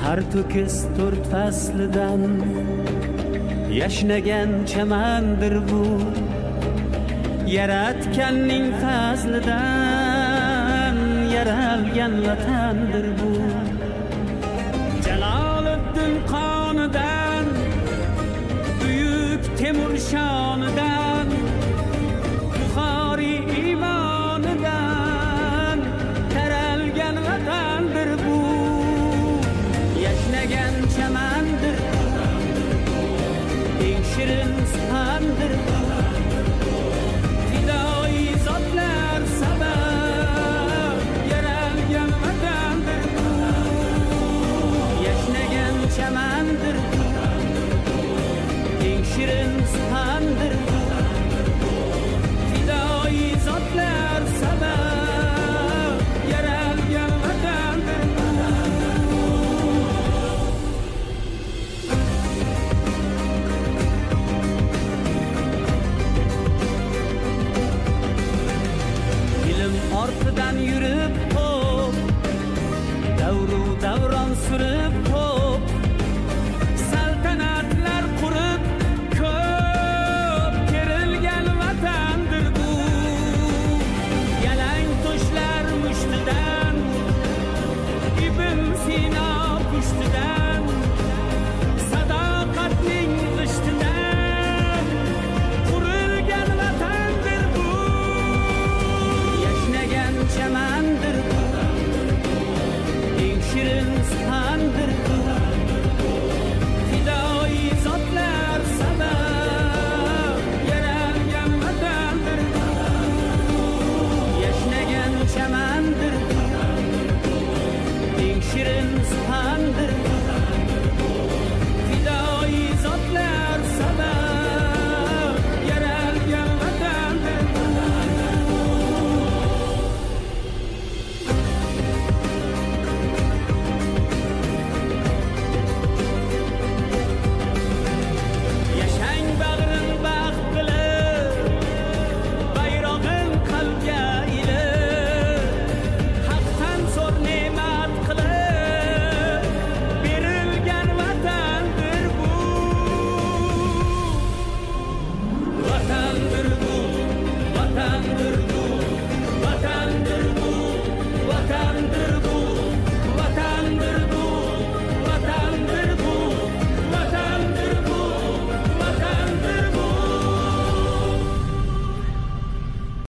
Har to'kis to'rt faslidan yashnagan chamandir bu, yaratganning fazlidan yaralgan vatandir bu. Jaloliddin qonidan, buyuk Temur shonidan, Buxoriy iymonidan taralgan vatandir bu. Yashnagan chamandir, eng shirin suxandir bu. Fidoyi zotlar sabab yaralgan vatandir bu. Yashnagan chamandir, eng shirin suxandir bu. Fidoyi zotlar sabab yaralgan vatandir bu. Ilm ortidan yurib hop, davru davron surib hop, saltanatlar qurib ko'p kerilgan vatandir bu. Yalang toshlar mushtidan, Ibn Sino pushtidan, sadoqatning g'ishtidan qurilgan vatandir bu. Yashnagan chamandir bu, eng shirin suxandir bu. Fidoyi zotlar sabab yaralgan vatandir bu. Yashnagan chamandir bu, eng shirin suxandir bu.